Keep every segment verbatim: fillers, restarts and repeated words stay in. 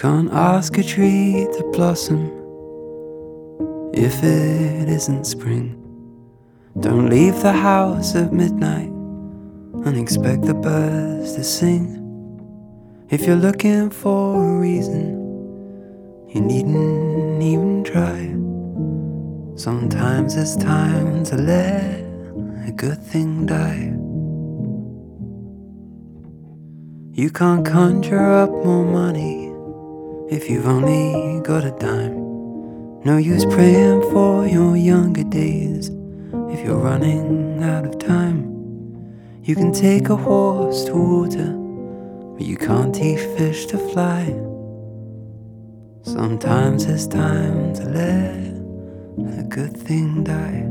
can't ask a tree to blossom if it isn't spring. Don't leave the house at midnight and expect the birds to sing. If you're looking for a reason, you needn't even try. Sometimes it's time to let a good thing die. You can't conjure up more money if you've only got a dime. No use praying for your younger days if you're running out of time. You can take a horse to water, but you can't teach fish to fly. Sometimes it's time to let a good thing die.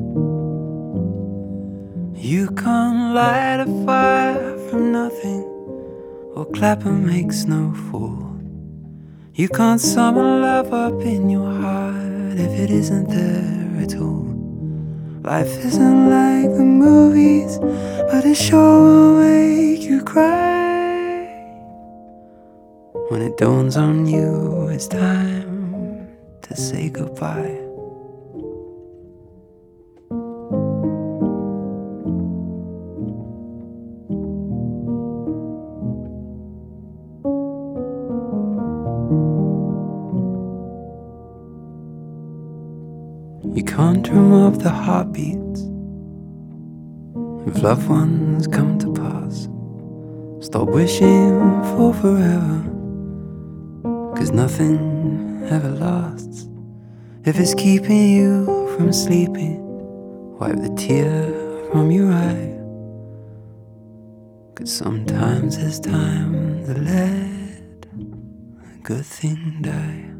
You can't light a fire from nothing, or clap and make snow fall. You can't summon love up in your heart if it isn't there at all. Life isn't like the movies, but it sure will make you cry when it dawns on you it's time to say goodbye. You can't drum up the heartbeats if loved ones come to pass. Stop wishing for forever, 'cause nothing ever lasts. If it's keeping you from sleeping, wipe the tear from your eye, 'cause sometimes it's time to let a good thing die.